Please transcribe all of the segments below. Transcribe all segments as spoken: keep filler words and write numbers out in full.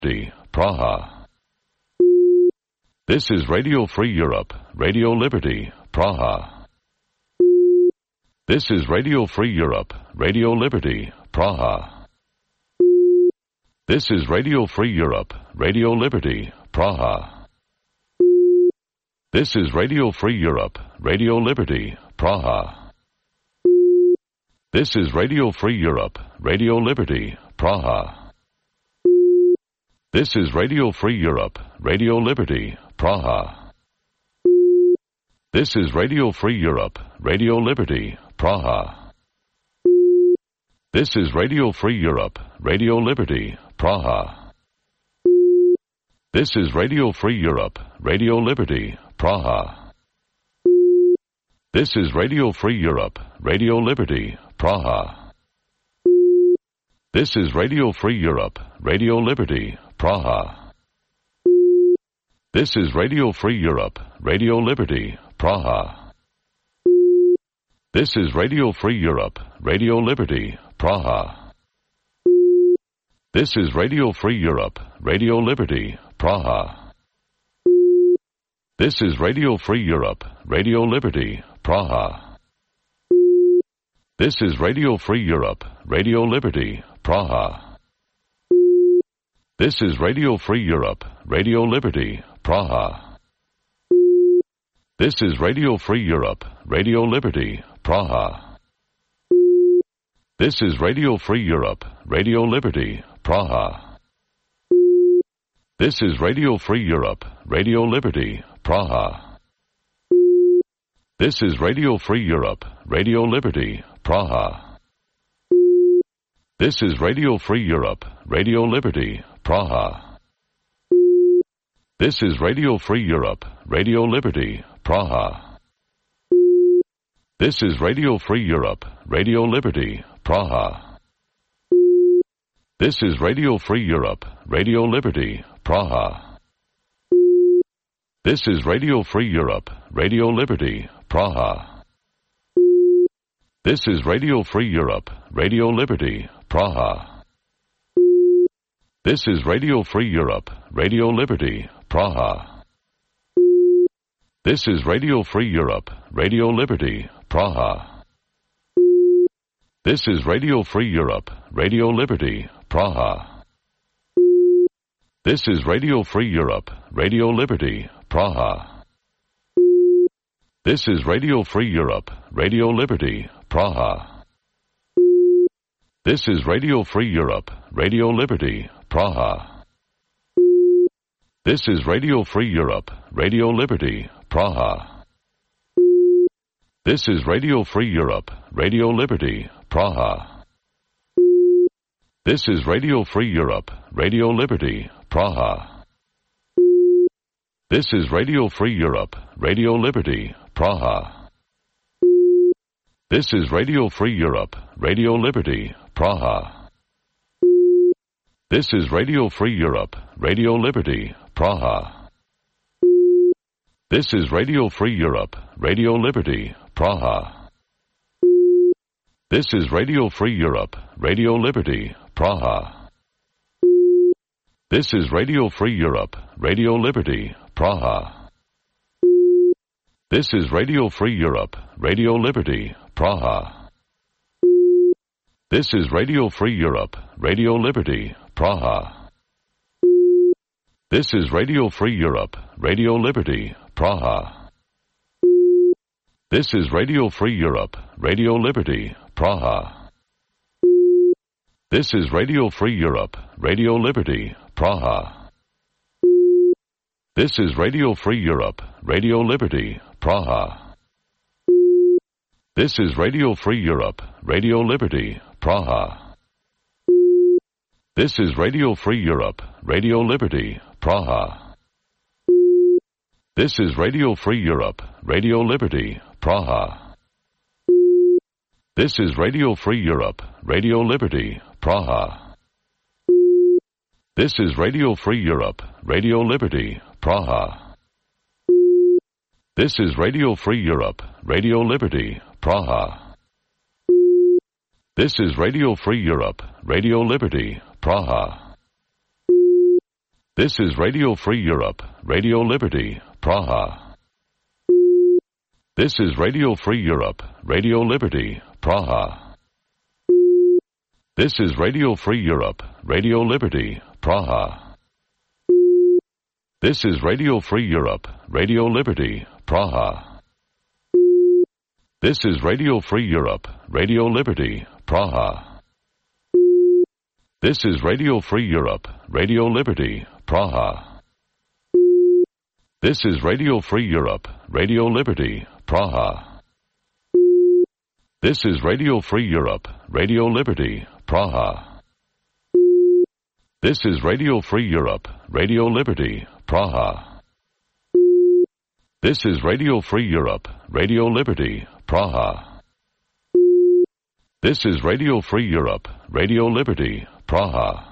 Praha. This is Radio Free Europe, Radio Liberty, Praha. This is Radio Free Europe, Radio Liberty, Praha. This is Radio Free Europe, Radio Liberty, Praha. This is Radio Free Europe, Radio Liberty, Praha. This is Radio Free Europe, Radio Liberty, Praha. This is Radio Free Europe, Radio Liberty, Praha. This is Radio Free Europe, Radio Liberty, Praha. This is Radio Free Europe, Radio Liberty, Praha. This is Radio Free Europe, Radio Liberty, Praha. This is Radio Free Europe, Radio Liberty, Praha. This is Radio Free Europe, Radio Liberty, Praha. This is Radio Free Europe, Radio Liberty, Praha. This is Radio Free Europe, Radio Liberty, Praha. This is Radio Free Europe, Radio Liberty, Praha. This is Radio Free Europe, Radio Liberty, Praha. This is Radio Free Europe, Radio Liberty, Praha. This is Radio Free Europe, Radio Liberty, Praha. This is Radio Free Europe, Radio Liberty, Praha. This is Radio Free Europe, Radio Liberty, Praha. This is Radio Free Europe, Radio Liberty, Praha. This is Radio Free Europe, Radio Liberty, Praha. This is Radio Free Europe, Radio Liberty, Praha. This is Radio Free Europe, Radio Liberty, Praha. This is Radio Free Europe, Radio Liberty, Praha. This is Radio Free Europe, Radio Liberty, Praha. This is Radio Free Europe, Radio Liberty, Praha. This is Radio Free Europe, Radio Liberty, Praha. This is Radio Free Europe, Radio Liberty, Praha. This is Radio Free Europe, Radio Liberty, Praha. This is Radio Free Europe, Radio Liberty, Praha. This is Radio Free Europe, Radio Liberty, Praha. This is Radio Free Europe, Radio Liberty, Praha. This is Radio Free Europe, Radio Liberty, Praha. This is Radio Free Europe, Radio Liberty, Praha. This is Radio Free Europe, Radio Liberty, Praha. This is Radio Free Europe, Radio Liberty, Praha. This is Radio Free Europe, Radio Liberty, Praha. This is Radio Free Europe, Radio Liberty, Praha. This is Radio Free Europe, Radio Liberty, Praha. This is Radio Free Europe, Radio Liberty, Praha. This is Radio Free Europe, Radio Liberty, Praha. This is Radio Free Europe, Radio Liberty, Praha. This is Radio Free Europe, Radio Liberty, Praha. This is Radio Free Europe, Radio Liberty, Praha. This is Radio Free Europe, Radio Liberty, Praha. This is Radio Free Europe, Radio Liberty, Praha. This is Radio Free Europe, Radio Liberty, Praha. This is Radio Free Europe, Radio Liberty, Praha. This is Radio Free Europe, Radio Liberty, Praha. This is Radio Free Europe, Radio Liberty, Praha. This is Radio Free Europe, Radio Liberty, Praha. This is Radio Free Europe, Radio Liberty, Praha. This is Radio Free Europe, Radio Liberty, Praha. This is Radio Free Europe, Radio Liberty, Praha. This is Radio Free Europe, Radio Liberty, Praha. This is Radio Free Europe, Radio Liberty, Praha. This is Radio Free Europe, Radio Liberty, Praha. This is Radio Free Europe, Radio Liberty, Praha. This is Radio Free Europe, Radio Liberty, Praha. This is Radio Free Europe, Radio Liberty, Praha. This is Radio Free Europe, Radio Liberty, Praha. This is Radio Free Europe, Radio Liberty, Praha. This is Radio Free Europe, Radio Liberty, Praha. This is Radio Free Europe, Radio Liberty, Praha. This is Radio Free Europe, Radio Liberty, Praha. This is Radio Free Europe, Radio Liberty, Praha.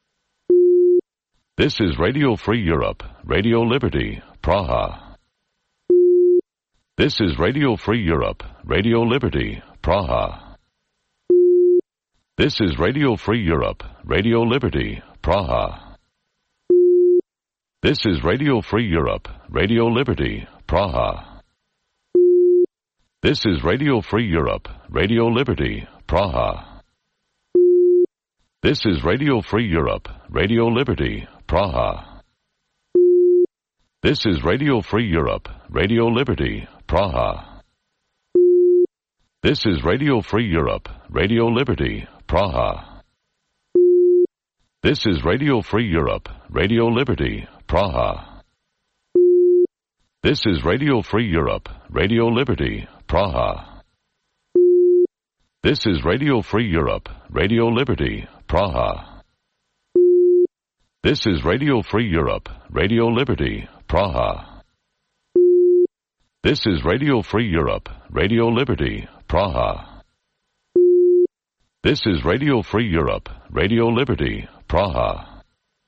This is Radio Free Europe, Radio Liberty, Praha. This is Radio Free Europe, Radio Liberty, Praha. This is Radio Free Europe, Radio Liberty, Praha. This is Radio Free Europe, Radio Liberty, Praha. This is Radio Free Europe, Radio Liberty, Praha. This is Radio Free Europe, Radio Liberty, Praha. This is Radio Free Europe, Radio Liberty, Praha. This is Radio Free Europe, Radio Liberty, Praha. This is Radio Free Europe, Radio Liberty, Praha. This is Radio Free Europe, Radio Liberty, Praha. This is Radio Free Europe, Radio Liberty, Praha. This is Radio Free Europe, Radio Liberty, Praha. This is Radio Free Europe, Radio Liberty, Praha. This is Radio Free Europe, Radio Liberty, Praha.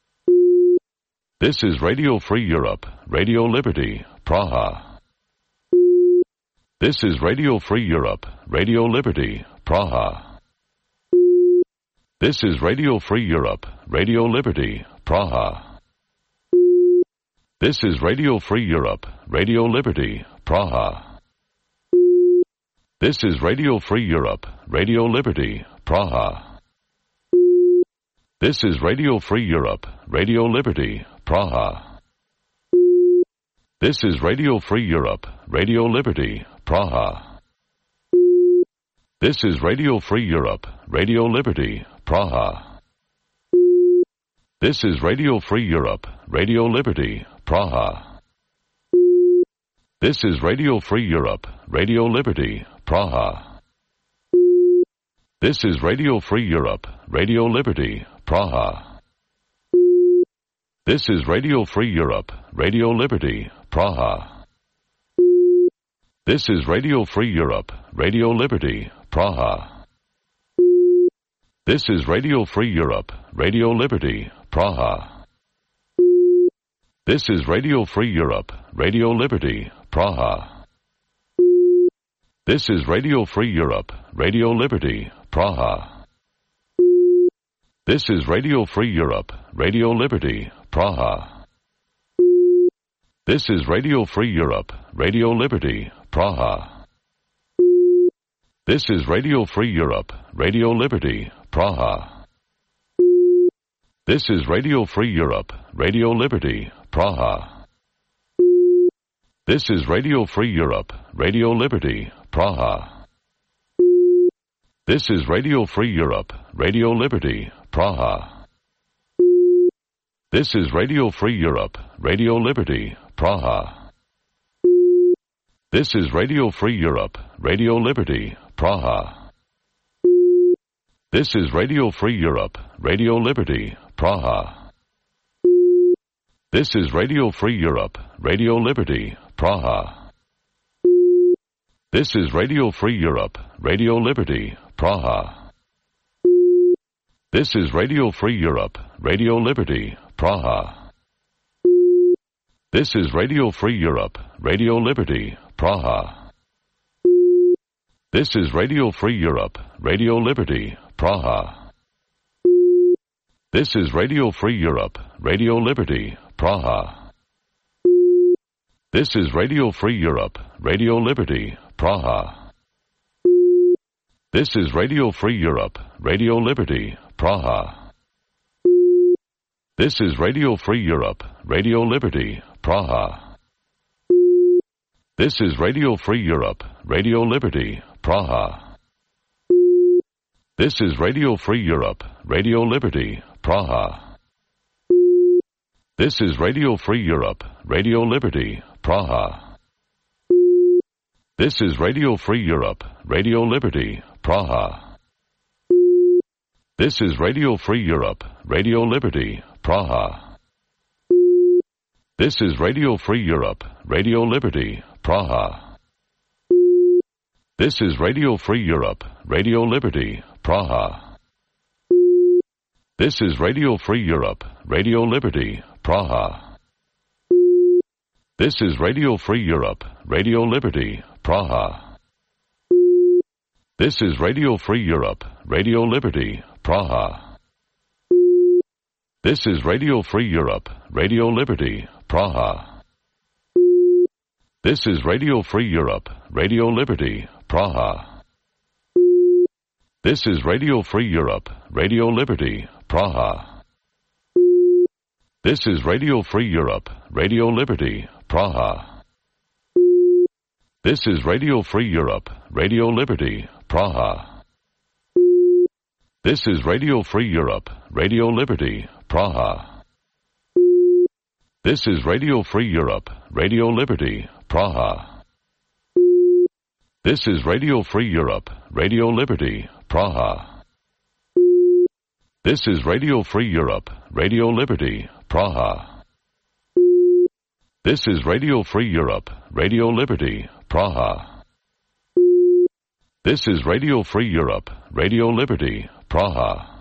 This is Radio Free Europe, Radio Liberty, Praha. This is Radio Free Europe, Radio Liberty, Praha. This is Radio Free Europe, Radio Liberty, Praha. This is Radio Free Europe, Radio Liberty, Praha. This is Radio Free Europe, Radio Liberty, Praha. This is Radio Free Europe, Radio Liberty, Praha. This is Radio Free Europe, Radio Liberty, Praha. This is Radio Free Europe, Radio Liberty, Praha. This is Radio Free Europe, Radio Liberty, Praha. This is Radio Free Europe, Radio Liberty, Praha. This is Radio Free Europe, Radio Liberty, Praha. This is Radio Free Europe, Radio Liberty, Praha. This is Radio Free Europe, Radio Liberty, Praha. This is Radio Free Europe, Radio Liberty, Praha. This is Radio Free Europe, Radio Liberty, Praha. This is Radio Free Europe, Radio Liberty, Praha. This is Radio Free Europe, Radio Liberty, Praha. This is Radio Free Europe, Radio Liberty, Praha. This is Radio Free Europe, Radio Liberty, Praha. This is Radio Free Europe, Radio Liberty, Praha. This is Radio Free Europe, Radio Liberty, Praha. This is Radio Free Europe, Radio Liberty, Praha. This is Radio Free Europe, Radio Liberty, Praha. This is Radio Free Europe, Radio Liberty, Praha. This is Radio Free Europe, Radio Liberty, Praha. This is Radio Free Europe, Radio Liberty, Praha. This is Radio Free Europe, Radio Liberty, Praha. This is Radio Free Europe, Radio Liberty, Praha. This is Radio Free Europe, Radio Liberty, Praha. This is Radio Free Europe, Radio Liberty, Praha. This is Radio Free Europe, Radio Liberty, Praha. This is Radio Free Europe, Radio Liberty, Praha. This is Radio Free Europe, Radio Liberty, Praha. This is Radio Free Europe, Radio Liberty, Praha. This is Radio Free Europe, Radio Liberty, Praha. This is Radio Free Europe, Radio Liberty, Praha. This is Radio Free Europe, Radio Liberty, Praha. This is Radio Free Europe, Radio Liberty, Praha. This is Radio Free Europe, Radio Liberty, Praha. This is Radio Free Europe, Radio Liberty, Praha. This is Radio Free Europe, Radio Liberty, Praha. This is Radio Free Europe, Radio Liberty, Praha. This is Radio Free Europe, Radio Liberty, Praha. This is Radio Free Europe, Radio Liberty, Praha. This is Radio Free Europe, Radio Liberty, Praha. This is Radio Free Europe, Radio Liberty, Praha. This is Radio Free Europe, Radio Liberty, Praha. This is Radio Free Europe, Radio Liberty, Praha. This is Radio Free Europe, Radio Liberty, Praha. This is Radio Free Europe, Radio Liberty, Praha. This is Radio Free Europe, Radio Liberty, Praha. This is Radio Free Europe, Radio Liberty, Praha. This is Radio Free Europe, Radio Liberty, Praha. This is Radio Free Europe, Radio Liberty, Praha. This is Radio Free Europe, Radio Liberty, Praha.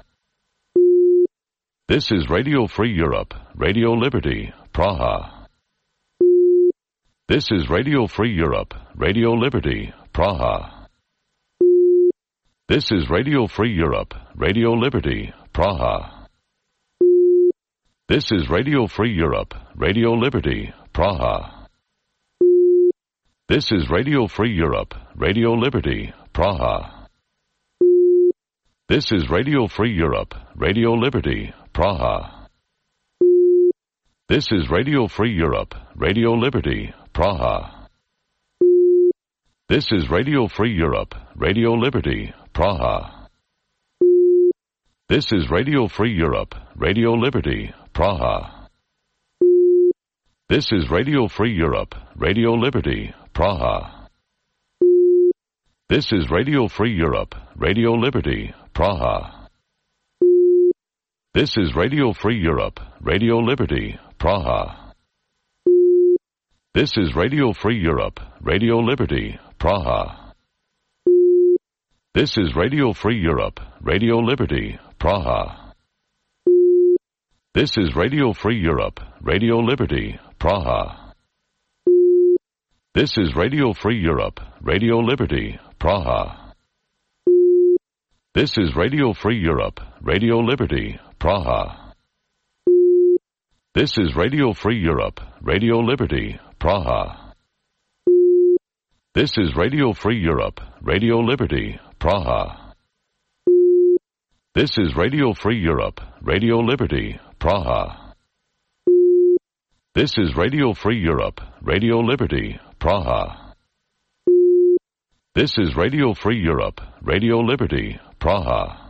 This is Radio Free Europe, Radio Liberty, Praha. This is Radio Free Europe, Radio Liberty, Praha. This is Radio Free Europe, Radio Liberty, Praha. This is Radio Free Europe, Radio Liberty, Praha. This is Radio Free Europe, Radio Liberty, Praha. This is Radio Free Europe, Radio Liberty, Praha. This is Radio Free Europe, Radio Liberty, Praha. This is Radio Free Europe, Radio Liberty, Praha. This is Radio Free Europe, Radio Liberty, Praha. This is Radio Free Europe, Radio Liberty, Praha. This is Radio Free Europe, Radio Liberty, Praha. This is Radio Free Europe, Radio Liberty, Praha. This is Radio Free Europe, Radio Liberty, Praha. This is Radio Free Europe, Radio Liberty, Praha. This is Radio Free Europe, Radio Liberty, Praha. This is Radio Free Europe, Radio Liberty, Praha. This is Radio Free Europe, Radio Liberty, Praha. This is Radio Free Europe, Radio Liberty, Praha. This is Radio Free Europe, Radio Liberty, Praha. This is Radio Free Europe, Radio Liberty, Praha. This is Radio Free Europe, Radio Liberty, Praha. This is Radio Free Europe, Radio Liberty, Praha.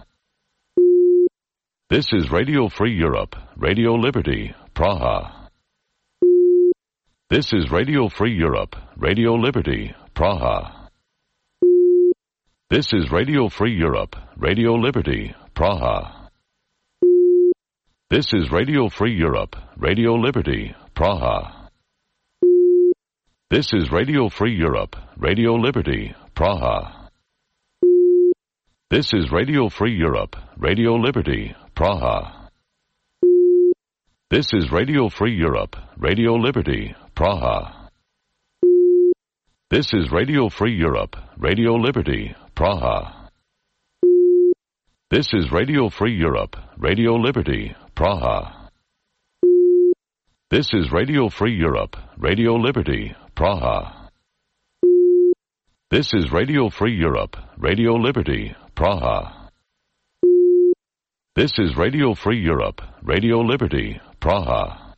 This is Radio Free Europe, Radio Liberty, Praha. This is Radio Free Europe, Radio Liberty, Praha. This is Radio Free Europe, Radio Liberty, Praha. This is Radio Free Europe, Radio Liberty, Praha. This is Radio Free Europe, Radio Liberty, Praha. This is Radio Free Europe, Radio Liberty, Praha. This is Radio Free Europe, Radio Liberty, Praha. This is Radio Free Europe, Radio Liberty, Praha. This is Radio Free Europe, Radio Liberty, Praha. This is Radio Free Europe, Radio Liberty, Praha. This is Radio Free Europe, Radio Liberty, Praha. This is Radio Free Europe, Radio Liberty, Praha.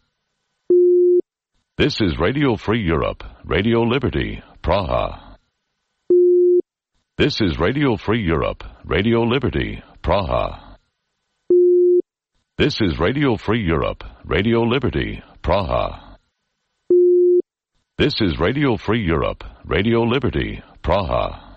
This is Radio Free Europe, Radio Liberty, Praha. This is Radio Free Europe, Radio Liberty, Praha. This is Radio Free Europe, Radio Liberty, Praha. This is Radio Free Europe, Radio Liberty, Praha.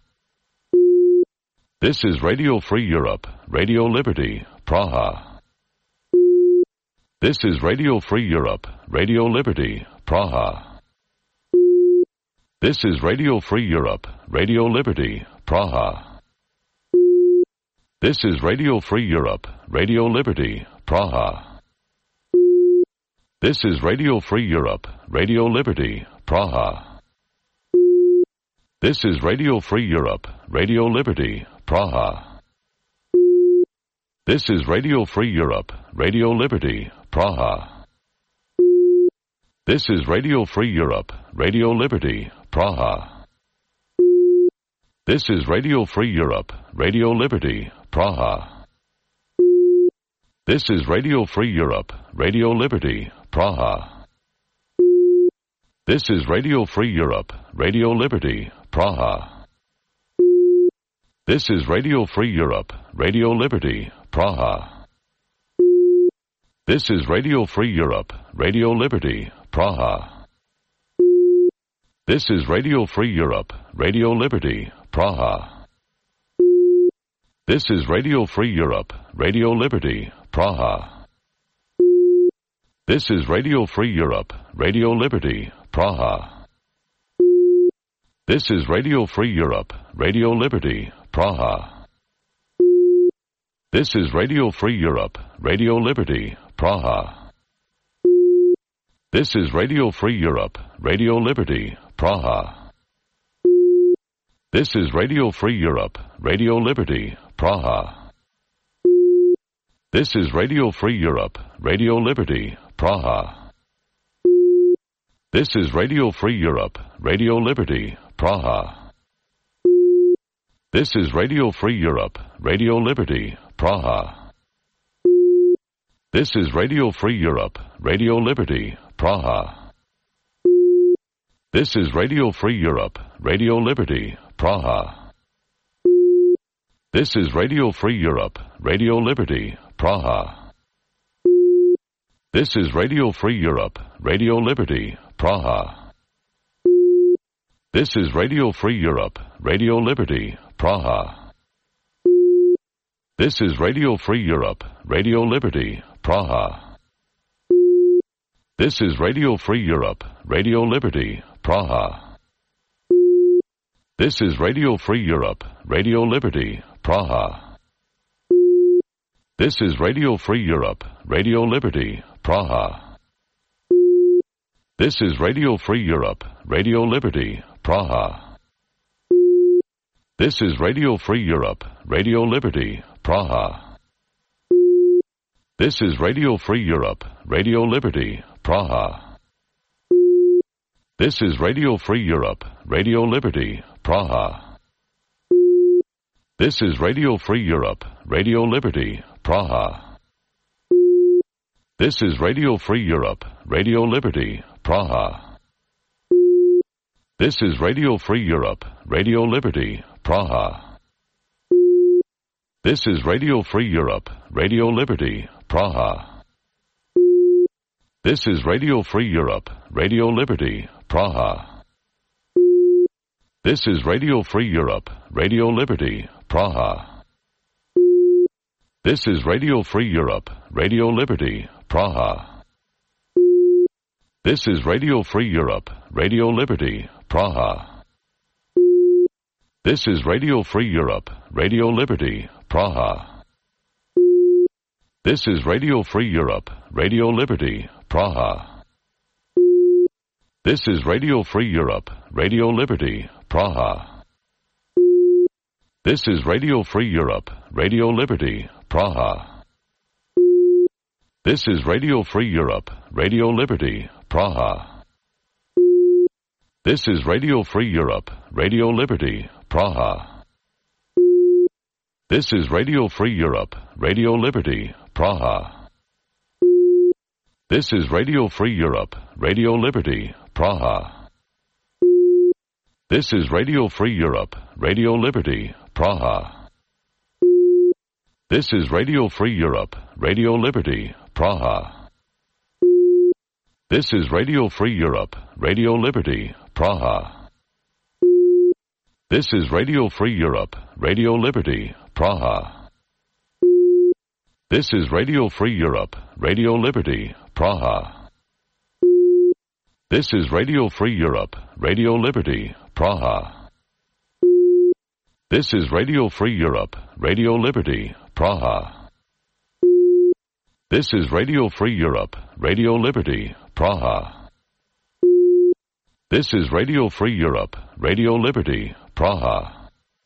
This is Radio Free Europe, Radio Liberty, Praha. This is Radio Free Europe, Radio Liberty, Praha. This is Radio Free Europe, Radio Liberty, Praha. This is Radio Free Europe, Radio Liberty, Praha. This is Radio Free Europe, Radio Liberty, Praha. This is Radio Free Europe, Radio Liberty, Praha. This is Radio Free Europe, Radio Liberty, Praha. This is Radio Free Europe, Radio Liberty, Praha. This is Radio Free Europe, Radio Liberty, Praha. This is Radio Free Europe, Radio Liberty, Praha. This is Radio Free Europe, Radio Liberty, Praha. This is Radio Free Europe, Radio Liberty, Praha. This is Radio Free Europe, Radio Liberty, Praha. This is Radio Free Europe, Radio Liberty, Praha. This is Radio Free Europe, Radio Liberty, Praha. This is Radio Free Europe, Radio Liberty, Praha. This is Radio Free Europe, Radio Liberty, Praha. This is Radio Free Europe, Radio Liberty, Praha. This is Radio Free Europe, Radio Liberty, Praha. This is Radio Free Europe, Radio Liberty, Praha. This is Radio Free Europe, Radio Liberty, Praha. This is Radio Free Europe, Radio Liberty, Praha. This is Radio Free Europe, Radio Liberty, Praha. This is Radio Free Europe, Radio Liberty, Praha. This is Radio Free Europe, Radio Liberty, Praha. This is Radio Free Europe, Radio Liberty, Praha. This is Radio Free Europe, Radio Liberty, Praha. This is Radio Free Europe, Radio Liberty, Praha. This is Radio Free Europe, Radio Liberty, Praha. This is Radio Free Europe, Radio Liberty, Praha. This is Radio Free Europe, Radio Liberty, Praha. This is Radio Free Europe, Radio Liberty, Praha. This is Radio Free Europe, Radio Liberty, Praha. This is Radio Free Europe, Radio Liberty, Praha. This is Radio Free Europe, Radio Liberty, Praha. This is Radio Free Europe, Radio Liberty, Praha. This is Radio Free Europe, Radio Liberty, Praha. This is Radio Free Europe, Radio Liberty, Praha. This is Radio Free Europe, Radio Liberty, Praha. This is Radio Free Europe, Radio Liberty, Praha. This is Radio Free Europe, Radio Liberty, Praha. This is Radio Free Europe, Radio Liberty, Praha. This is Radio Free Europe, Radio Liberty, Praha. This is Radio Free Europe, Radio Liberty, Praha. This is Radio Free Europe, Radio Liberty, Praha. This is Radio Free Europe, Radio Liberty, Praha. This is Radio Free Europe, Radio Liberty, Praha. This is Radio Free Europe, Radio Liberty, Praha. This is Radio Free Europe, Radio Liberty, Praha. This is Radio Free Europe, Radio Liberty, Praha. This is Radio Free Europe, Radio Liberty, Praha. This is Radio Free Europe, Radio Liberty, Praha. This is Radio Free Europe, Radio Liberty, Praha. This is Radio Free Europe, Radio Liberty, Praha. This is Radio Free Europe, Radio Liberty, Praha. This is Radio Free Europe, Radio Liberty, Praha. This is Radio Free Europe, Radio Liberty, Praha. This is Radio Free Europe, Radio Liberty, Praha. This is Radio Free Europe, Radio Liberty, Praha. This is Radio Free Europe, Radio Liberty, Praha. This is Radio Free Europe, Radio Liberty, Praha.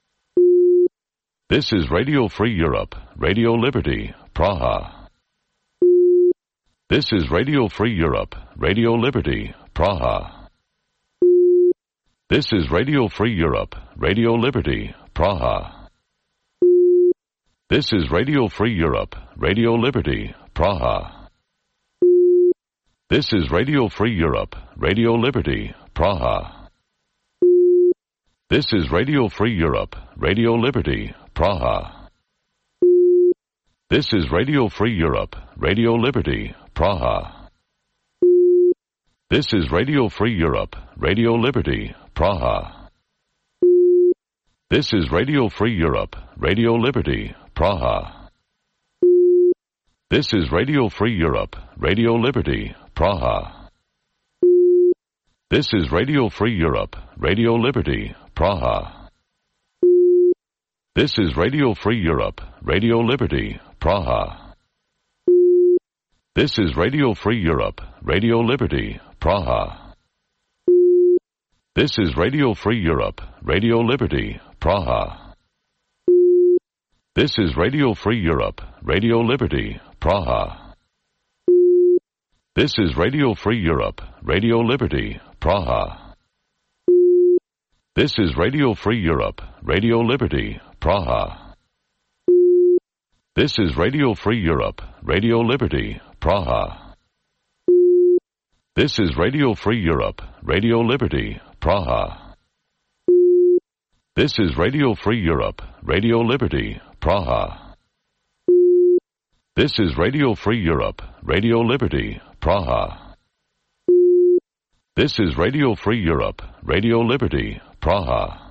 This is Radio Free Europe, Radio Liberty, Praha. This is Radio Free Europe, Radio Liberty, Praha. This is Radio Free Europe, Radio Liberty, Praha. This is Radio Free Europe, Radio Liberty, Praha. This is Radio Free Europe, Radio Liberty, Praha. This is Radio Free Europe, Radio Liberty, Praha. This is Radio Free Europe, Radio Liberty, Praha. This is Radio Free Europe, Radio Liberty, Praha. This is Radio Free Europe, Radio Liberty, Praha. This is Radio Free Europe, Radio Liberty, Praha. This is Radio Free Europe, Radio Liberty, Praha. This is Radio Free Europe, Radio Liberty, Praha. This is Radio Free Europe, Radio Liberty, Praha. This is Radio Free Europe, Radio Liberty, Praha. This is Radio Free Europe, Radio Liberty, Praha. This is Radio Free Europe, Radio Liberty, Praha. This is Radio Free Europe, Radio Liberty, Praha. This is Radio Free Europe, Radio Liberty, Praha. This is Radio Free Europe, Radio Liberty, Praha. This is Radio Free Europe, Radio Liberty, Praha. This is Radio Free Europe, Radio Liberty, Praha. This is Radio Free Europe, Radio Liberty, Praha.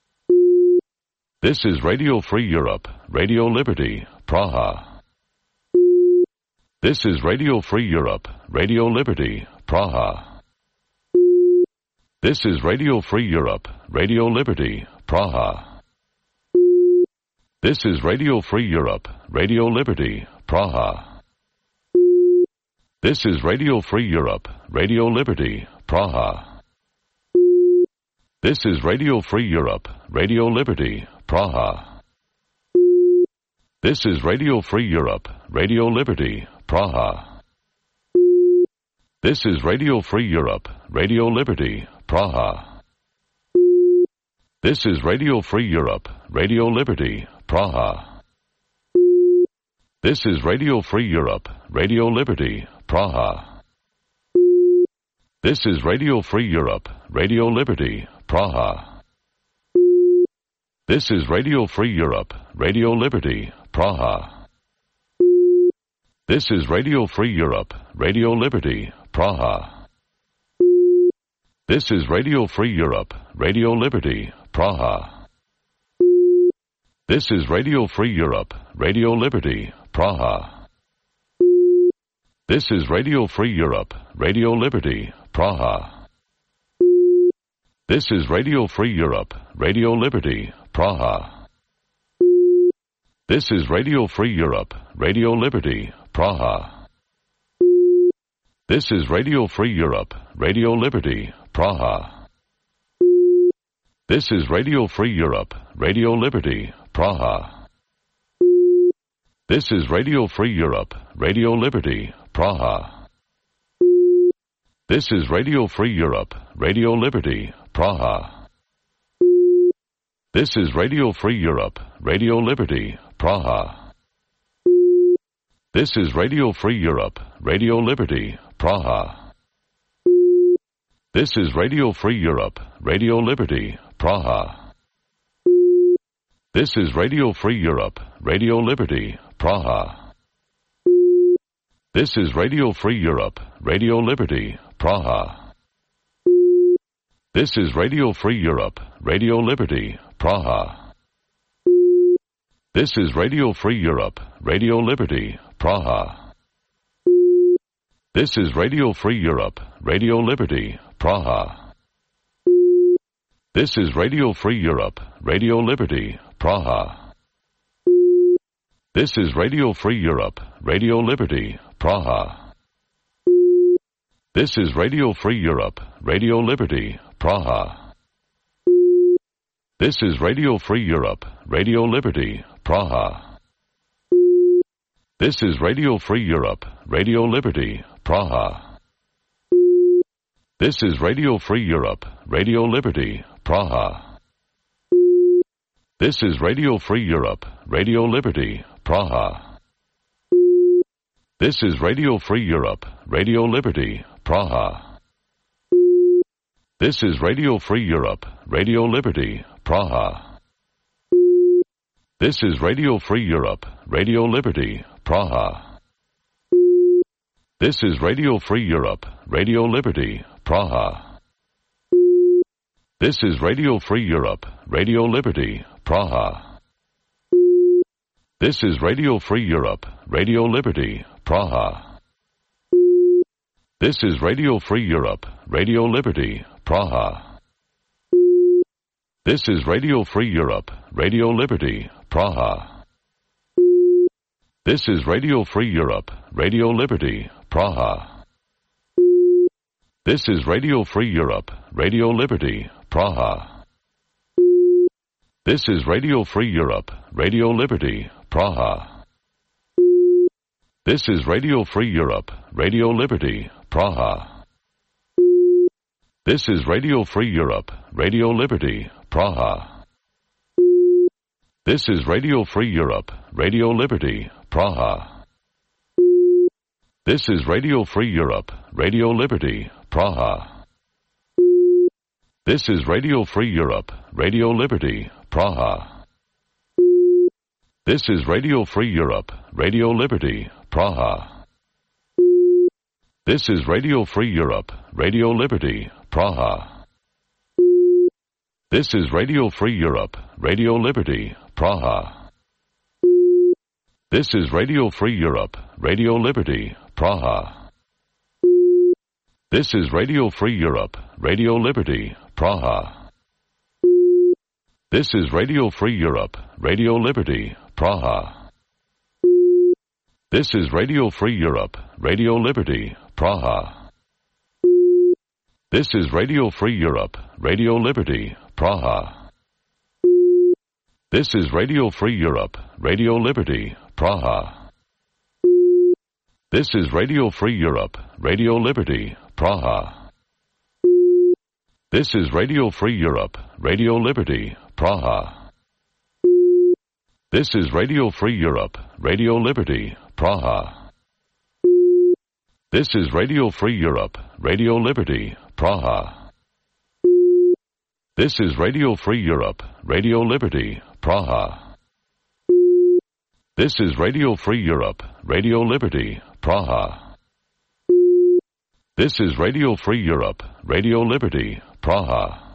This is Radio Free Europe, Radio Liberty, Praha. This is Radio Free Europe, Radio Liberty, Praha. This is Radio Free Europe, Radio Liberty, Praha. This is Radio Free Europe, Radio Liberty, Praha. This is Radio Free Europe, Radio Liberty, Praha. This is Radio Free Europe, Radio Liberty, Praha. This is Radio Free Europe, Radio Liberty, Praha. This is Radio Free Europe, Radio Liberty, Praha. This is Radio Free Europe, Radio Liberty, Praha. This is Radio Free Europe, Radio Liberty, Praha. This is Radio Free Europe, Radio Liberty, Praha. This is Radio Free Europe, Radio Liberty, Praha. This is Radio Free Europe, Radio Liberty, Praha. This is Radio Free Europe, Radio Liberty, Praha. This is Radio Free Europe, Radio Liberty, Praha. This is Radio Free Europe, Radio Liberty, Praha. This is Radio Free Europe, Radio Liberty, Praha. This is Radio Free Europe, Radio Liberty, Praha. This is Radio Free Europe, Radio Liberty, Praha. This is Radio Free Europe, Radio Liberty, Praha. This is Radio Free Europe, Radio Liberty, Praha. This is Radio Free Europe, Radio Liberty, Praha. This is Radio Free Europe, Radio Liberty, Praha. This is Radio Free Europe, Radio Liberty, Praha. This is Radio Free Europe, Radio Liberty, Praha. This is Radio Free Europe, Radio Liberty, Praha. This is Radio Free Europe, Radio Liberty, Praha. This is Radio Free Europe, Radio Liberty, Praha. This is Radio Free Europe, Radio Liberty, Praha. This is Radio Free Europe, Radio Liberty, Praha. This is Radio Free Europe, Radio Liberty, Praha. This is Radio Free Europe, Radio Liberty, Praha. This is Radio Free Europe, Radio Liberty, Praha. This is Radio Free Europe, Radio Liberty, Praha. This is Radio Free Europe, Radio Liberty, Praha. This is Radio Free Europe, Radio Liberty, Praha. This is Radio Free Europe, Radio Liberty, Praha. This is Radio Free Europe, Radio Liberty, Praha. This is Radio Free Europe, Radio Liberty, Praha. This is Radio Free Europe, Radio Liberty, Praha. This is Radio Free Europe, Radio Liberty, Praha. This is Radio Free Europe, Radio Liberty, Praha. This is Radio Free Europe, Radio Liberty, Praha. This is Radio Free Europe, Radio Liberty, Praha. This is Radio Free Europe, Radio Liberty, Praha. This is Radio Free Europe, Radio Liberty, Praha. This is Radio Free Europe, Radio Liberty, Praha. This is Radio Free Europe, Radio Liberty, Praha. This is Radio Free Europe, Radio Liberty, Praha. This is Radio Free Europe, Radio Liberty, Praha. This is Radio Free Europe, Radio Liberty, Praha. This is Radio Free Europe, Radio Liberty, Praha. This is Radio Free Europe, Radio Liberty, Praha. This is Radio Free Europe, Radio Liberty, Praha. This is Radio Free Europe, Radio Liberty, Praha. This is Radio Free Europe, Radio Liberty, Praha. This is Radio Free Europe, Radio Liberty, Praha. This is Radio Free Europe, Radio Liberty, Praha. This is Radio Free Europe, Radio Liberty, Praha. This is Radio Free Europe, Radio Liberty, Praha. This is Radio Free Europe, Radio Liberty, Praha. This is Radio Free Europe, Radio Liberty, Praha. This is Radio Free Europe, Radio Liberty, Praha. This is Radio Free Europe, Radio Liberty, Praha. This is Radio Free Europe, Radio Liberty, Praha. This is Radio Free Europe, Radio Liberty, Praha. This is Radio Free Europe, Radio Liberty, Praha. This is Radio Free Europe, Radio Liberty, Praha. This is Radio Free Europe, Radio Liberty, Praha.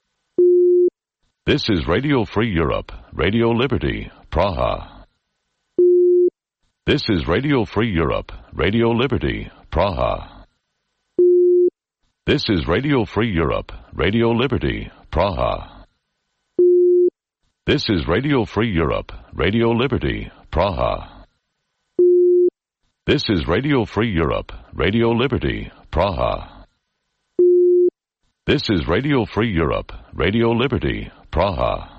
This is Radio Free Europe, Radio Liberty, Praha. This is Radio Free Europe, Radio Liberty, Praha. This is Radio Free Europe, Radio Liberty, Praha. This is Radio Free Europe, Radio Liberty, Praha. This is Radio Free Europe, Radio Liberty, Praha. This is Radio Free Europe, Radio Liberty, Praha.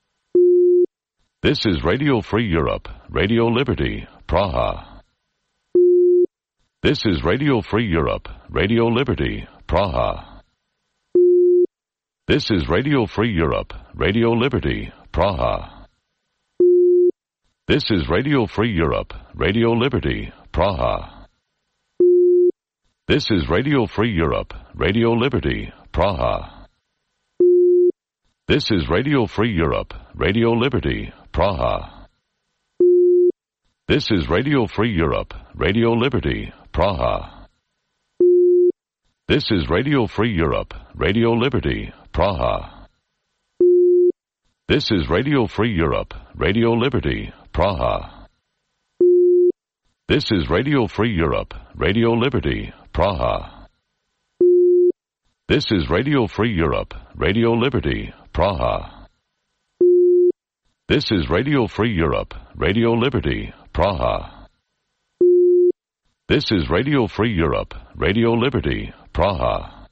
This is Radio Free Europe, Radio Liberty, Praha. This is Radio Free Europe, Radio Liberty, Praha. This is Radio Free Europe, Radio Liberty, Praha. This is Radio Free Europe, Radio Liberty, Praha. This is Radio Free Europe, Radio Liberty, Praha. This is Radio Free Europe, Radio Liberty, Praha. This is Radio Free Europe, Radio Liberty, Praha. This is Radio Free Europe, Radio Liberty, Praha. This is Radio Free Europe, Radio Liberty, Praha. This is Radio Free Europe, Radio Liberty, Praha. This is Radio Free Europe, Radio Liberty, Praha. This is Radio Free Europe, Radio Liberty, Praha. This is Radio Free Europe, Radio Liberty, Praha.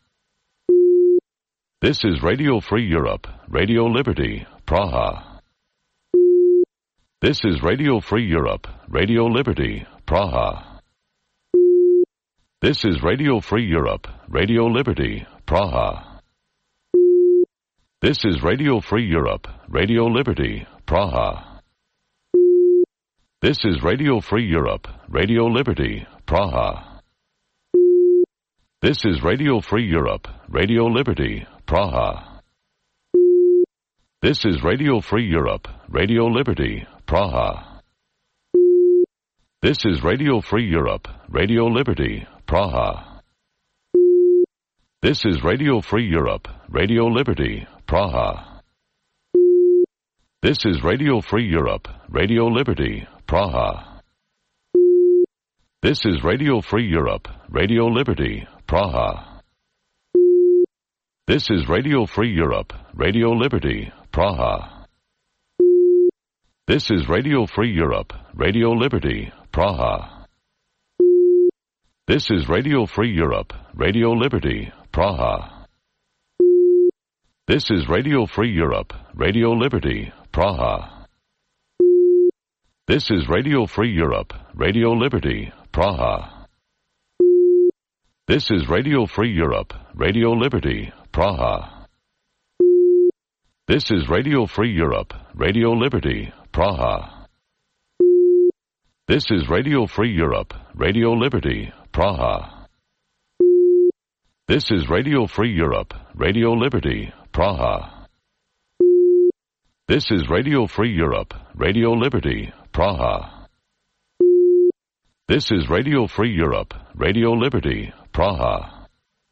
This is Radio Free Europe, Radio Liberty, Praha. This is Radio Free Europe, Radio Liberty, Praha. This is Radio Free Europe, Radio Liberty, Praha. This is Radio Free Europe, Radio Liberty, Praha. This is Radio Free Europe, Radio Liberty, Praha. This is Radio Free Europe, Radio Liberty, Praha. This is Radio Free Europe, Radio Liberty, Praha. This is Radio Free Europe, Radio Liberty, Praha. This is Radio Free Europe, Radio Liberty, Praha. This is Radio Free Europe, Radio Liberty, Praha. This is Radio Free Europe, Radio Liberty, Praha. This is Radio Free Europe, Radio Liberty, Praha. This is Radio Free Europe, Radio Liberty, Praha. This is Radio Free Europe, Radio Liberty, Praha. This is Radio Free Europe, Radio Liberty, Praha. This is Radio Free Europe, Radio Liberty, Praha. This is Radio Free Europe, Radio Liberty, Praha. This is Radio Free Europe, Radio Liberty, Praha. This is Radio Free Europe, Radio Liberty, Praha. This is Radio Free Europe, Radio Liberty, Praha. This is Radio Free Europe, Radio Liberty, Praha. This is Radio Free Europe, Radio Liberty, Praha.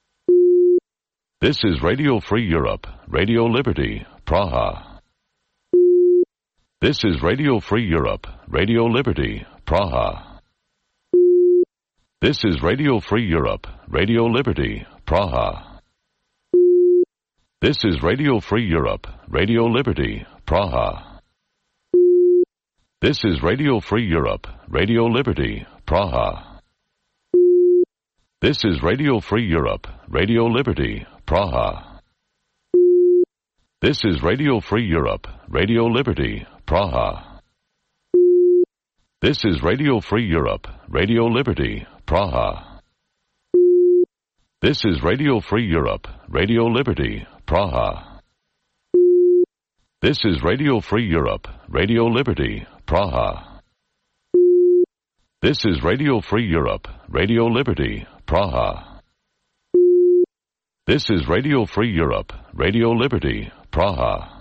This is Radio Free Europe, Radio Liberty, Praha. This is Radio Free Europe, Radio Liberty, Praha. This is Radio Free Europe, Radio Liberty, Praha. This is Radio Free Europe, Radio Liberty, Praha. This is Radio Free Europe, Radio Liberty, Praha. This is Radio Free Europe, Radio Liberty, Praha. This is Radio Free Europe, Radio Liberty, Praha. This is Radio Free Europe, Radio Liberty, Praha. This is Radio Free Europe, Radio Liberty, Praha. This is Radio Free Europe, Radio Liberty, Praha. This is Radio Free Europe, Radio Liberty, Praha. This is Radio Free Europe, Radio Liberty, Praha.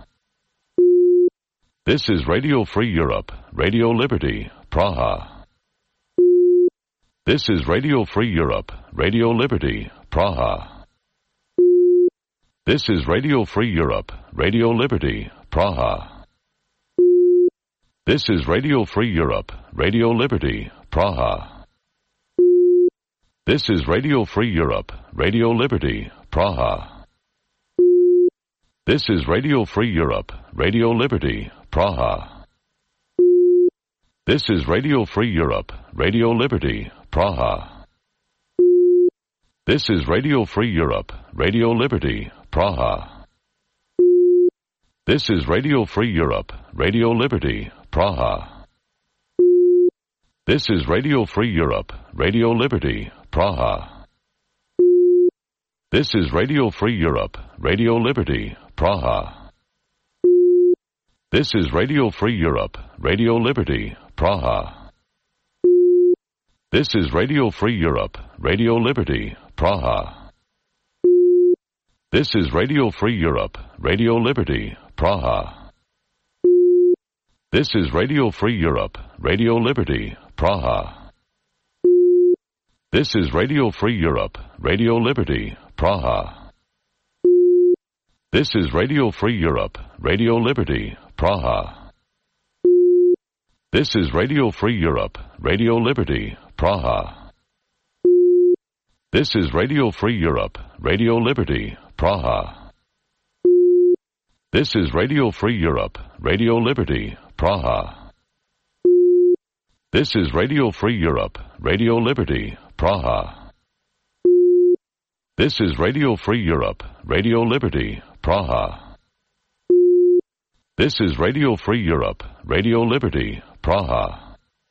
This is Radio Free Europe, Radio Liberty, Praha. This is Radio Free Europe, Radio Liberty, Praha. This is Radio Free Europe, Radio Liberty, Praha. This is Radio Free Europe, Radio Liberty, Praha. This is Radio Free Europe, Radio Liberty, Praha. This is Radio Free Europe, Radio Liberty, Praha. This is Radio Free Europe, Radio Liberty, Praha. This is Radio Free Europe, Radio Liberty, Praha. This is Radio Free Europe, Radio Liberty, Praha. This is Radio Free Europe, Radio Liberty, Praha. This is Radio Free Europe, Radio Liberty, Praha. This is Radio Free Europe, Radio Liberty, Praha. This is Radio Free Europe, Radio Liberty, Praha. This is Radio Free Europe, Radio Liberty, Praha. This is Radio Free Europe, Radio Liberty, Praha. This is Radio Free Europe, Radio Liberty, Praha. This is Radio Free Europe, Radio Liberty, Praha. This is Radio Free Europe, Radio Liberty, Praha. This is Radio Free Europe, Radio Liberty, Praha. This is Radio Free Europe, Radio Liberty, Praha. This is Radio Free Europe, Radio Liberty, Praha. This is Radio Free Europe, Radio Liberty, Praha. This is Radio Free Europe, Radio Liberty, Praha.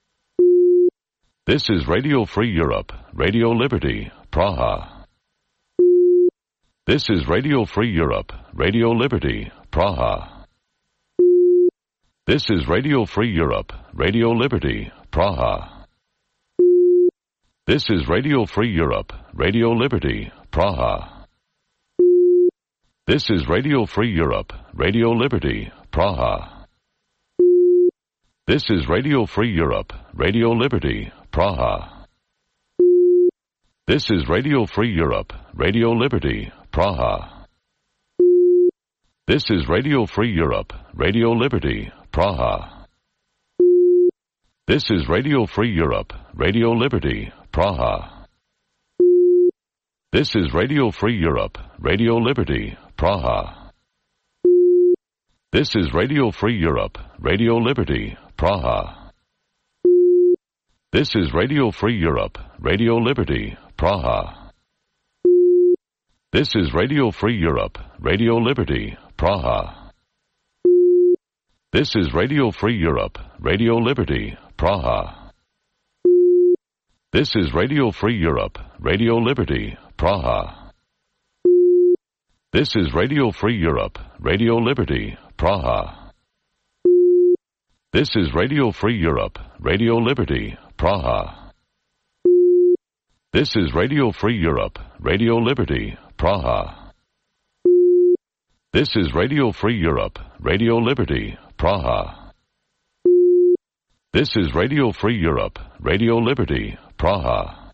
This is Radio Free Europe, Radio Liberty, Praha. This is Radio Free Europe, Radio Liberty, Praha. This is Radio Free Europe, Radio Liberty, Praha. This is Radio Free Europe, Radio Liberty, Praha. This is Radio Free Europe, Radio Liberty, Praha. This is Radio Free Europe, Radio Liberty, Praha. This is Radio Free Europe, Radio Liberty, Praha. This is Radio Free Europe, Radio Liberty, Praha. This is Radio Free Europe, Radio Liberty, Praha. This is Radio Free Europe, Radio Liberty, Praha. This is Radio Free Europe, Radio Liberty, Praha. This is Radio Free Europe, Radio Liberty, Praha. This is Radio Free Europe, Radio Liberty, Praha. This is Radio Free Europe, Radio Liberty, Praha. This is Radio Free Europe, Radio Liberty, Praha. This is Radio Free Europe, Radio Liberty, Praha. This is Radio Free Europe, Radio Liberty, Praha. This is Radio Free Europe, Radio Liberty, Praha. This is Radio Free Europe, Radio Liberty, Praha. This is Radio Free Europe, Radio Liberty, Praha.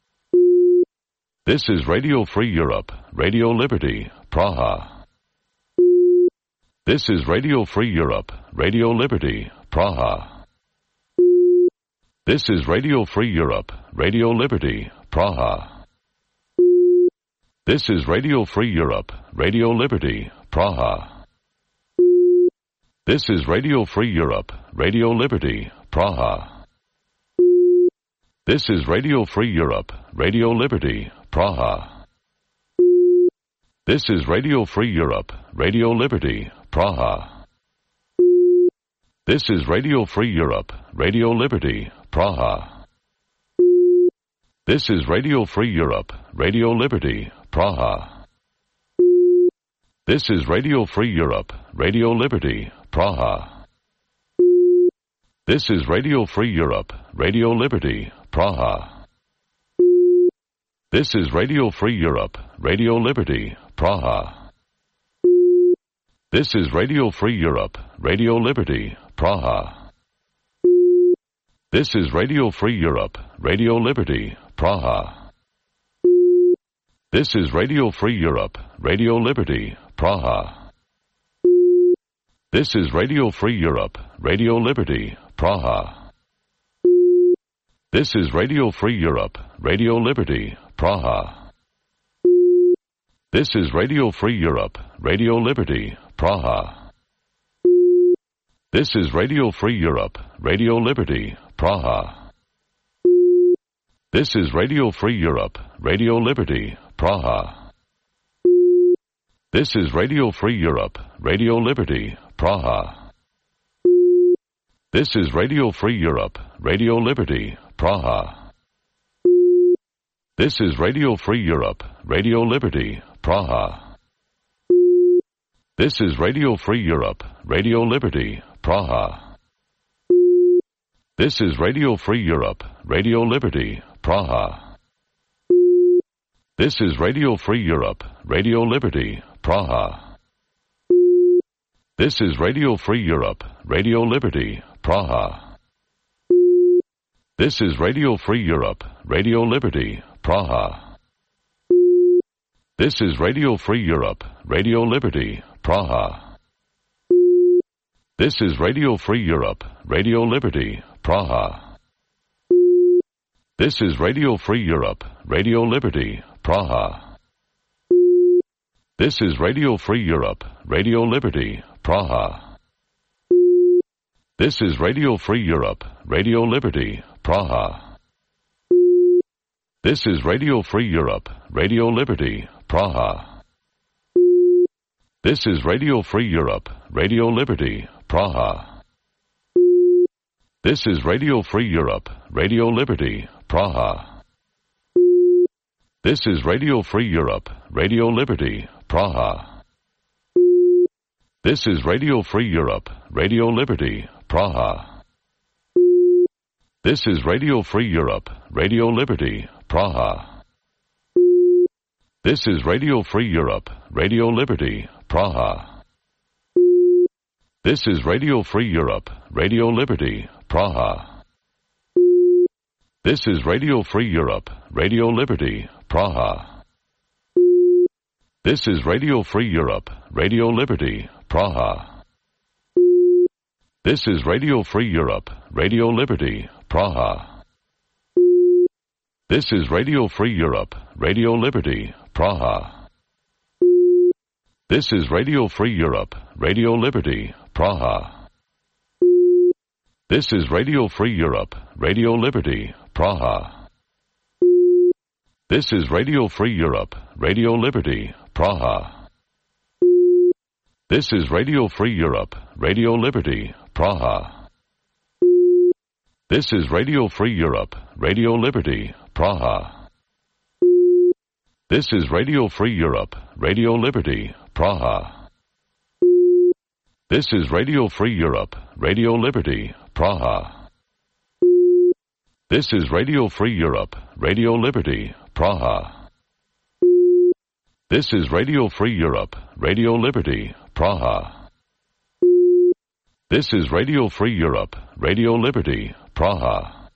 This is Radio Free Europe, Radio Liberty, Praha. This is Radio Free Europe, Radio Liberty, Praha. This is Radio Free Europe, Radio Liberty, Praha. This is Radio Free Europe, Radio Liberty, Praha. This is Radio Free Europe, Radio Liberty, Praha. This is Radio Free Europe, Radio Liberty, Praha. This is Radio Free Europe, Radio Liberty, Praha. This is Radio Free Europe, Radio Liberty, Praha. This is Radio Free Europe, Radio Liberty, Praha. This is Radio Free Europe, Radio Liberty, Praha. This is Radio Free Europe, Radio Liberty, Praha. This is Radio Free Europe, Radio Liberty, Praha. This is Radio Free Europe, Radio Liberty, Praha. This is Radio Free Europe, Radio Liberty, Praha. This is Radio Free Europe, Radio Liberty, Praha. This is Radio Free Europe, Radio Liberty, Praha. This is Radio Free Europe, Radio Liberty, Praha. This is Radio Free Europe, Radio Liberty, Praha. This is Radio Free Europe, Radio Liberty, Praha. This is Radio Free Europe, Radio Liberty, Praha. This is Radio Free Europe, Radio Liberty, Praha. This is Radio Free Europe, Radio Liberty, Praha. This is Radio Free Europe, Radio Liberty, Praha. This is Radio Free Europe, Radio Liberty, Praha. This is Radio Free Europe, Radio Liberty, Praha. This is Radio Free Europe, Radio Liberty, Praha. This is Radio Free Europe, Radio Liberty, Praha. This is Radio Free Europe, Radio Liberty, Praha. This is Radio Free Europe, Radio Liberty, Praha. This is Radio Free Europe, Radio Liberty, Praha. This is Radio Free Europe, Radio Liberty, Praha. This is Radio Free Europe, Radio Liberty, Praha. This is Radio Free Europe, Radio Liberty, Praha. This is Radio Free Europe, Radio Liberty, Praha. This is Radio Free Europe, Radio Liberty, Praha. This is Radio Free Europe, Radio Liberty, Praha. This is Radio Free Europe, Radio Liberty, Praha. This is Radio Free Europe, Radio Liberty, Praha. This is Radio Free Europe, Radio Liberty, Praha. This is Radio Free Europe, Radio Liberty, Praha. This is Radio Free Europe, Radio Liberty, Praha. This is Radio Free Europe, Radio Liberty, Praha. This is Radio Free Europe, Radio Liberty, Praha. This is Radio Free Europe, Radio Liberty, Praha. This is Radio Free Europe, Radio Liberty, Praha. This is Radio Free Europe, Radio Liberty, Praha. This is Radio Free Europe, Radio Liberty, Praha. This is Radio Free Europe, Radio Liberty, Praha. This is Radio Free Europe, Radio Liberty, Praha. This is Radio Free Europe, Radio Liberty, Praha. This is Radio Free Europe, Radio Liberty, Praha. This is Radio Free Europe, Radio Liberty, Praha. This is Radio Free Europe, Radio Liberty, Praha. This is Radio Free Europe, Radio Liberty, Praha. This is Radio Free Europe, Radio Liberty, Praha.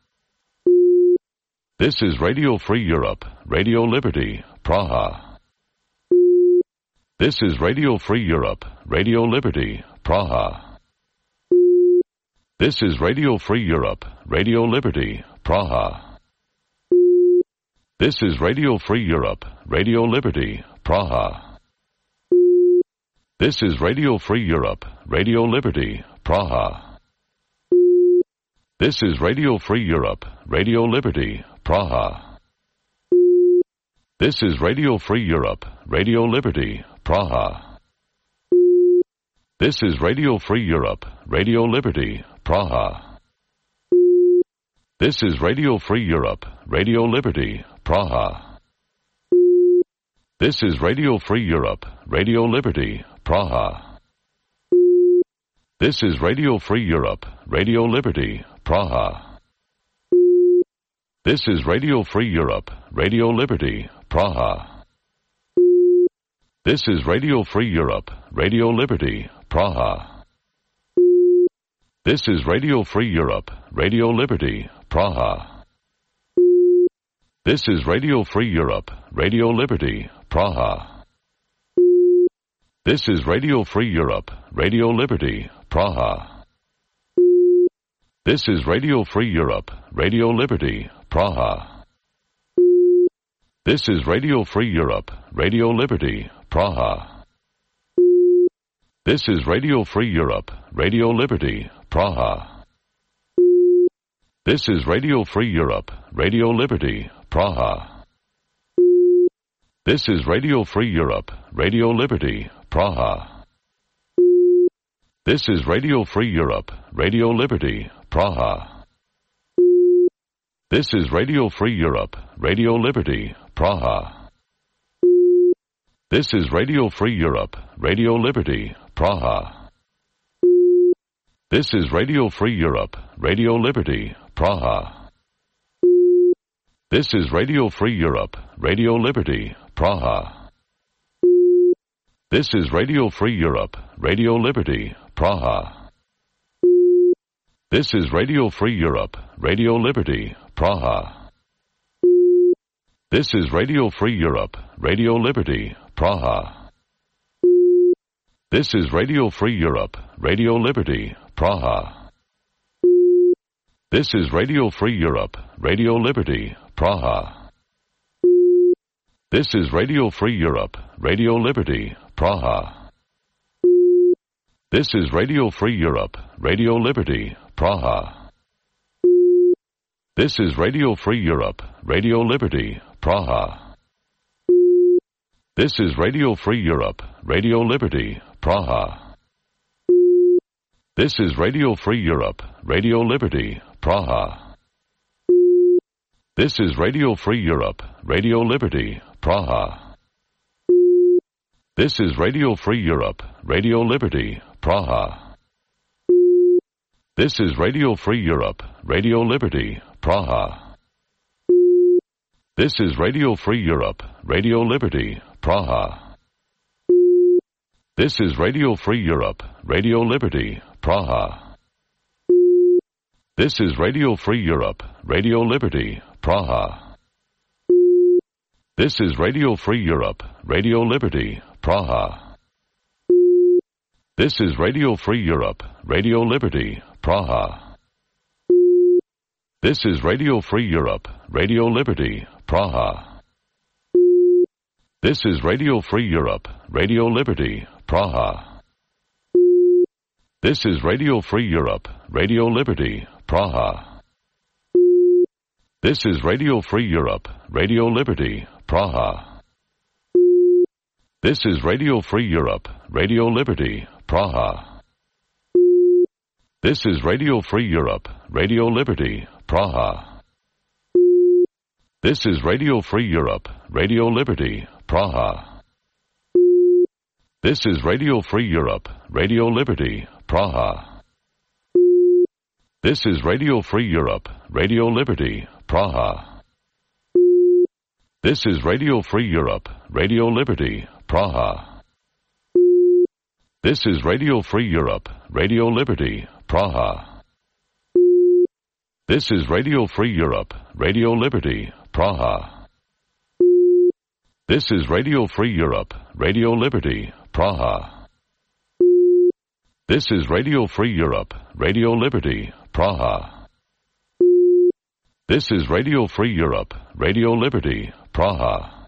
This is Radio Free Europe, Radio Liberty, Praha. This is Radio Free Europe, Radio Liberty, Praha. This is Radio Free Europe, Radio Liberty, Praha. This is Radio Free Europe, Radio Liberty, Praha. This is Radio Free Europe, Radio Liberty, Praha. This is Radio Free Europe, Radio Liberty, Praha. This is Radio Free Europe, Radio Liberty, Praha. This is Radio Free Europe, Radio Liberty, Praha. This is Radio Free Europe, Radio Liberty, Praha. This is Radio Free Europe, Radio Liberty, Praha. This is Radio Free Europe, Radio Liberty, Praha. This is Radio Free Europe, Radio Liberty, Praha. This is Radio Free Europe, Radio Liberty, Praha. This is Radio Free Europe, Radio Liberty, Praha. This is Radio Free Europe, Radio Liberty, Praha. This is Radio Free Europe, Radio Liberty, Praha. This is Radio Free Europe, Radio Liberty, Praha. This is Radio Free Europe, Radio Liberty, Praha. This is Radio Free Europe, Radio Liberty, Praha. This is Radio Free Europe, Radio Liberty, Praha. This is Radio Free Europe, Radio Liberty, Praha. This is Radio Free Europe, Radio Liberty, Praha. This is Radio Free Europe, Radio Liberty, Praha. This is Radio Free Europe, Radio Liberty, Praha. This is Radio Free Europe, Radio Liberty, Praha. This is Radio Free Europe, Radio Liberty, Praha. This is Radio Free Europe, Radio Liberty, Praha. This is Radio Free Europe, Radio Liberty, Praha. This is Radio Free Europe, Radio Liberty, Praha. This is Radio Free Europe, Radio Liberty, Praha. This is Radio Free Europe, Radio Liberty, Praha. This is Radio Free Europe, Radio Liberty, Praha. This is Radio Free Europe, Radio Liberty, Praha. This is Radio Free Europe, Radio Liberty, Praha. This is Radio Free Europe, Radio Liberty, Praha. This is Radio Free Europe, Radio Liberty, Praha. This is Radio Free Europe, Radio Liberty, Praha. This is Radio Free Europe, Radio Liberty, Praha. This is Radio Free Europe, Radio Liberty, Praha. This is Radio Free Europe, Radio Liberty, Praha. This is Radio Free Europe, Radio Liberty, Praha. This is Radio Free Europe, Radio Liberty, Praha. This is Radio Free Europe, Radio Liberty, Praha. This is Radio Free Europe, Radio Liberty, Praha. This is Radio Free Europe, Radio Liberty, Praha. This is Radio Free Europe, Radio Liberty, Praha. This is Radio Free Europe, Radio Liberty, Praha. This is Radio Free Europe, Radio Liberty, Praha. This is Radio Free Europe, Radio Liberty, Praha. This is Radio Free Europe, Radio Liberty, Praha. This is Radio Free Europe, Radio Liberty, Praha. This is Radio Free Europe, Radio Liberty, Praha. This is Radio Free Europe, Radio Liberty, Praha. This is Radio Free Europe, Radio Liberty, Praha. This is Radio Free Europe, Radio Liberty, Praha. This is Radio Free Europe, Radio Liberty, Praha. This is Radio Free Europe, Radio Liberty, Praha. This is Radio Free Europe, Radio Liberty, Praha. This is Radio Free Europe, Radio Liberty, Praha.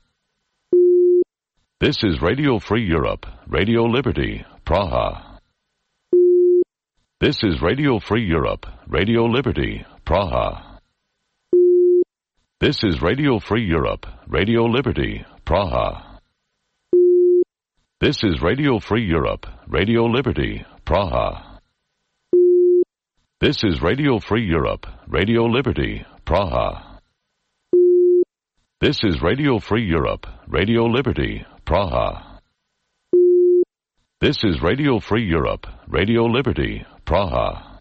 This is Radio Free Europe, Radio Liberty, Praha. This is Radio Free Europe, Radio Liberty, Praha. This is Radio Free Europe, Radio Liberty, Praha. This is Radio Free Europe, Radio Liberty, Praha. This is Radio Free Europe, Radio Liberty, Praha. This is Radio Free Europe, Radio Liberty, Praha. This is Radio Free Europe, Radio Liberty, Praha.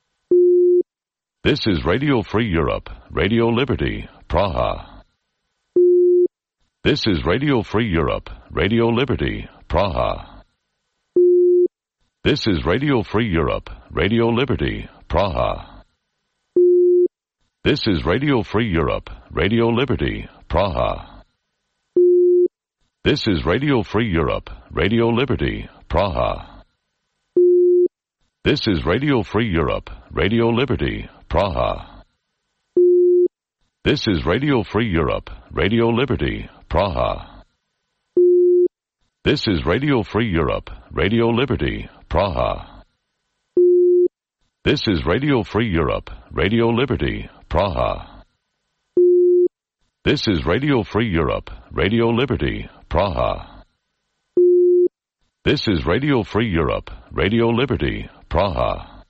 This is Radio Free Europe, Radio Liberty, Praha. This is Radio Free Europe, Radio Liberty, Praha. This is Radio Free Europe, Radio Liberty, Praha. This is Radio Free Europe, Radio Liberty, Praha. This is Radio Free Europe, Radio Liberty, Praha. This is Radio Free Europe, Radio Liberty, Praha. This is Radio Free Europe, Radio Liberty, Praha. This is Radio Free Europe, Radio Liberty, Praha. This is Radio Free Europe, Radio Liberty, Praha. This is Radio Free Europe, Radio Liberty, Praha. This is Radio Free Europe, Radio Liberty, Praha.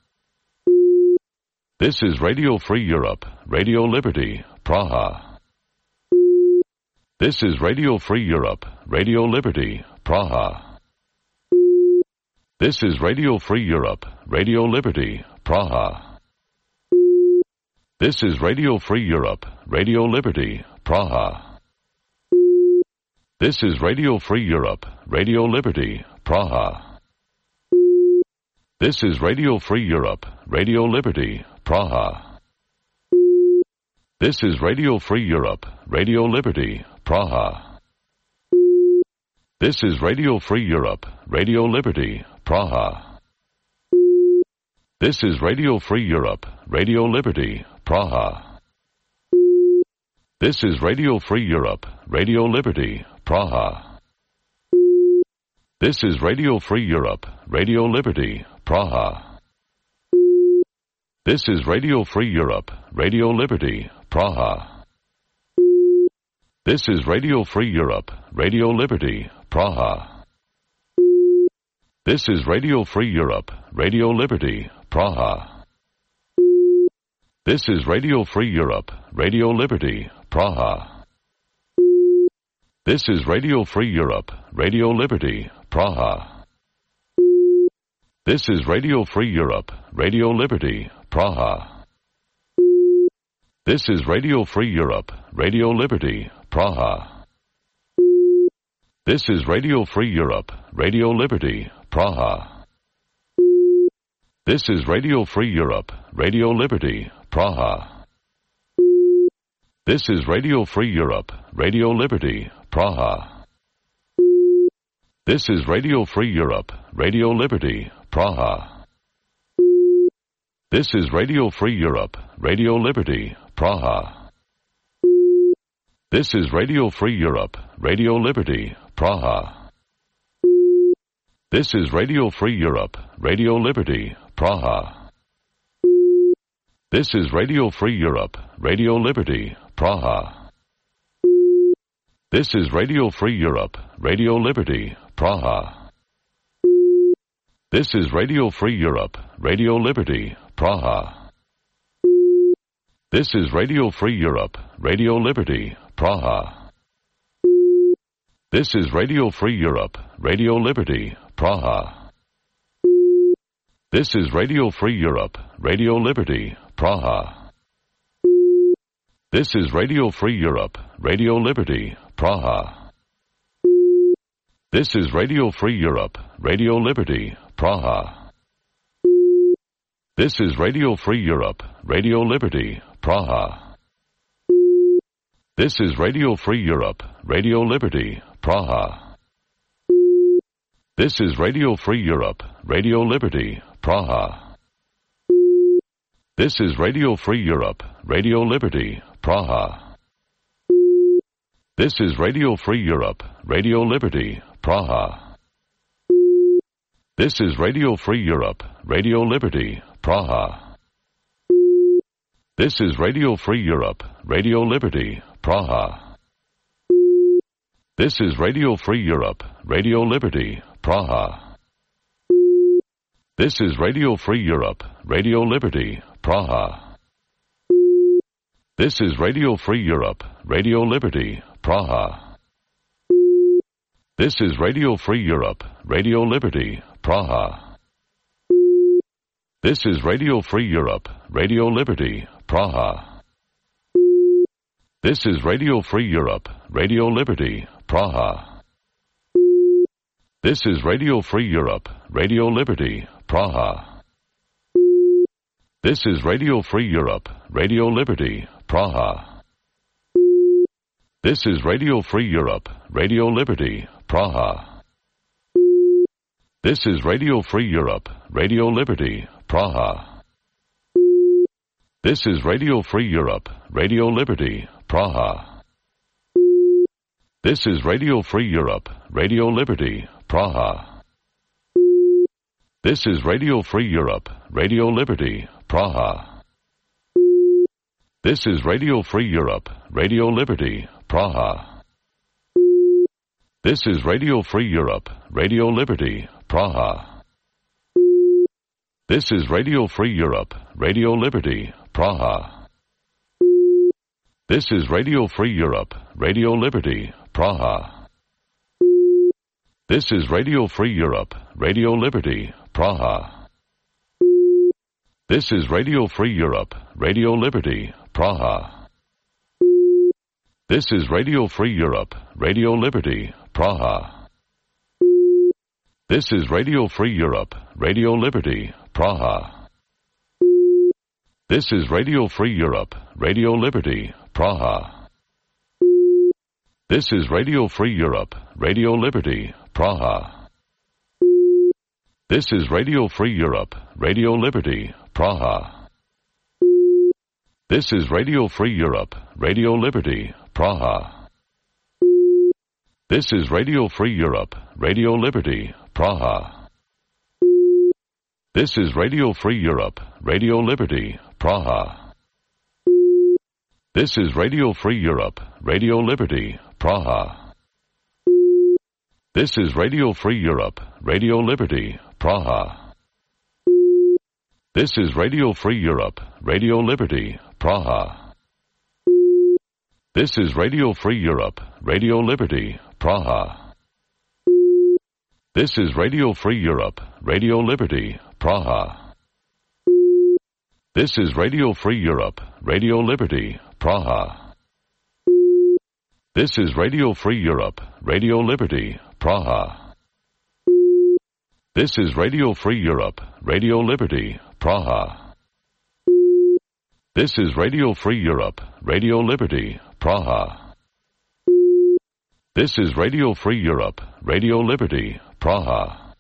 This is Radio Free Europe, Radio Liberty, Praha. This is Radio Free Europe, Radio Liberty, Praha. This is Radio Free Europe, Radio Liberty, Praha. This is Radio Free Europe, Radio Liberty, Praha. This is Radio Free Europe, Radio Liberty, Praha. This is Radio Free Europe, Radio Liberty, Praha. This is Radio Free Europe, Radio Liberty, Praha. This is Radio Free Europe, Radio Liberty, Praha. This is Radio Free Europe, Radio Liberty, Praha. This is Radio Free Europe, Radio Liberty, Praha. This is Radio Free Europe, Radio Liberty, Praha. This is Radio Free Europe, Radio Liberty, Praha. This is Radio Free Europe, Radio Liberty, Praha. This is Radio Free Europe, Radio Liberty, Praha. This is Radio Free Europe, Radio Liberty, Praha. This is Radio Free Europe, Radio Liberty, Praha. This is Radio Free Europe, Radio Liberty, Praha. This is Radio Free Europe, Radio Liberty, Praha. This is Radio Free Europe, Radio Liberty, Praha. This is Radio Free Europe, Radio Liberty, Praha. This is Radio Free Europe, Radio Liberty, Praha. This is Radio Free Europe, Radio Liberty, Praha. This is Radio Free Europe, Radio Liberty, Praha. This is Radio Free Europe, Radio Liberty, Praha. This is Radio Free Europe, Radio Liberty, Praha. This is Radio Free Europe, Radio Liberty, Praha. This is Radio Free Europe, Radio Liberty, Praha. This is Radio Free Europe, Radio Liberty, Praha. This is Radio Free Europe, Radio Liberty, Praha. This is Radio Free Europe, Radio Liberty, Praha. This is Radio Free Europe, Radio Liberty, Praha. This is Radio Free Europe, Radio Liberty, Praha. This is Radio Free Europe, Radio Liberty, Praha. This is Radio Free Europe, Radio Liberty, Praha. This is Radio Free Europe, Radio Liberty, Praha. This is Radio Free Europe, Radio Liberty, Praha. This is Radio Free Europe, Radio Liberty, Praha. This is Radio Free Europe, Radio Liberty, Praha. This is Radio Free Europe, Radio Liberty, Praha. This is Radio Free Europe, Radio Liberty, Praha. This is Radio Free Europe, Radio Liberty, Praha. This is Radio Free Europe, Radio Liberty, Praha. This is Radio Free Europe, Radio Liberty, Praha. This is Radio Free Europe, Radio Liberty, Praha. This is Radio Free Europe, Radio Liberty, Praha. This is Radio Free Europe, Radio Liberty, Praha. This is Radio Free Europe, Radio Liberty, Praha. This is Radio Free Europe, Radio Liberty, Praha. This is Radio Free Europe, Radio Liberty, Praha. This is Radio Free Europe, Radio Liberty, Praha. This is Radio Free Europe, Radio Liberty, Praha. This is Radio Free Europe, Radio Liberty, Praha. This is Radio Free Europe, Radio Liberty, Praha. This is Radio Free Europe, Radio Liberty, Praha. This is Radio Free Europe, Radio Liberty, Praha. This is Radio Free Europe, Radio Liberty, Praha. This is Radio Free Europe, Radio Liberty, Praha. This is Radio Free Europe, Radio Liberty, Praha. This is Radio Free Europe, Radio Liberty, Praha. This is Radio Free Europe, Radio Liberty, Praha. This is Radio Free Europe, Radio Liberty, Praha. This is Radio Free Europe, Radio Liberty, Praha. This is Radio Free Europe, Radio Liberty, Praha. This is Radio Free Europe, Radio Liberty, Praha. This is Radio Free Europe, Radio Liberty, Praha. This is Radio Free Europe, Radio Liberty, Praha. This is Radio Free Europe, Radio Liberty, Praha. This is Radio Free Europe, Radio Liberty, Praha. This is Radio Free Europe, Radio Liberty, Praha. This is Radio Free Europe, Radio Liberty, Praha. This is Radio Free Europe, Radio Liberty, Praha. This is Radio Free Europe, Radio Liberty, Praha. This is Radio Free Europe, Radio Liberty, Praha. This is Radio Free Europe, Radio Liberty, Praha. This is Radio Free Europe, Radio Liberty, Praha. This is Radio Free Europe, Radio Liberty, Praha. This is Radio Free Europe, Radio Liberty, Praha.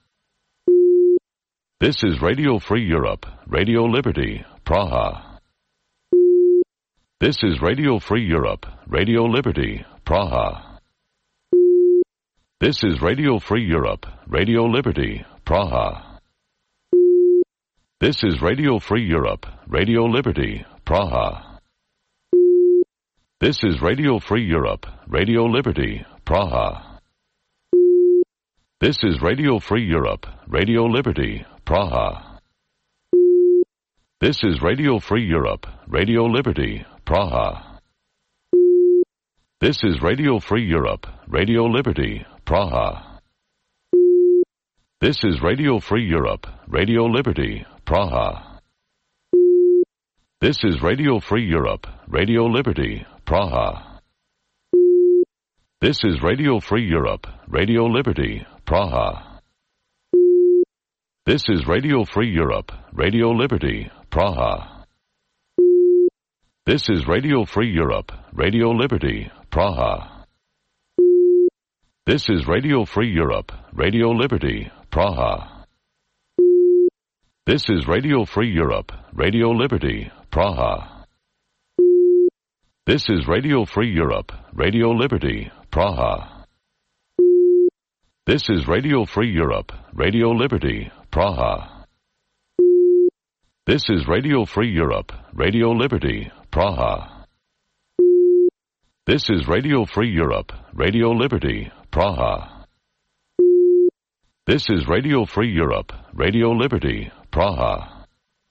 This is Radio Free Europe, Radio Liberty, Praha. This is Radio Free Europe, Radio Liberty, Praha. This is Radio Free Europe, Radio Liberty, Praha. This is Radio Free Europe, Radio Liberty, Praha. This is Radio Free Europe, Radio Liberty, Praha. This is Radio Free Europe, Radio Liberty, Praha. This is Radio Free Europe, Radio Liberty, Praha. This is Radio Free Europe, Radio Liberty, Praha. This is Radio Free Europe, Radio Liberty, Praha. This is Radio Free Europe, Radio Liberty, Praha. This is Radio Free Europe, Radio Liberty, Praha. This is Radio Free Europe, Radio Liberty, Praha. This is Radio Free Europe, Radio Liberty, Praha. This is Radio Free Europe, Radio Liberty, Praha. This is Radio Free Europe, Radio Liberty, Praha. This is Radio Free Europe, Radio Liberty, Praha. This is Radio Free Europe, Radio Liberty, Praha. This is Radio Free Europe, Radio Liberty, Praha. This is Radio Free Europe, Radio Liberty, Praha. This is Radio Free Europe, Radio Liberty, Praha.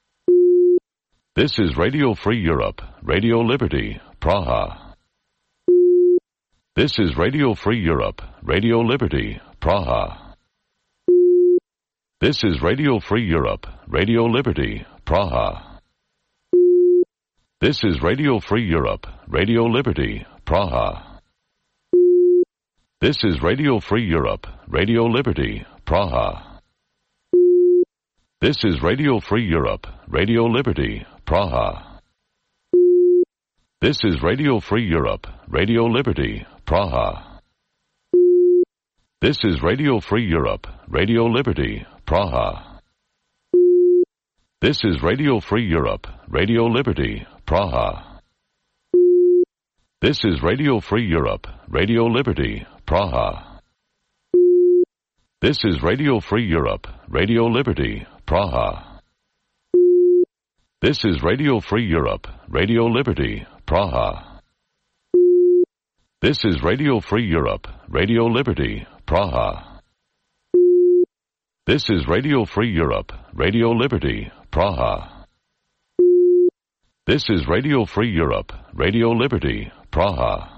This is Radio Free Europe, Radio Liberty, Praha. This is Radio Free Europe, Radio Liberty, Praha. This is Radio Free Europe, Radio Liberty, Praha. This is Radio Free Europe, Radio Liberty, Praha. This is Radio Free Europe, Radio Liberty, Praha. This is Radio Free Europe, Radio Liberty, Praha. This is Radio Free Europe, Radio Liberty, Praha. This is Radio Free Europe, Radio Liberty, Praha. This is Radio Free Europe, Radio Liberty, Praha. This is Radio Free Europe, Radio Liberty, Praha. This is Radio Free Europe, Radio Liberty, Praha. This is Radio Free Europe, Radio Liberty, Praha. This is Radio Free Europe, Radio Liberty, Praha. This is Radio Free Europe, Radio Liberty, Praha. This is Radio Free Europe, Radio Liberty, Praha.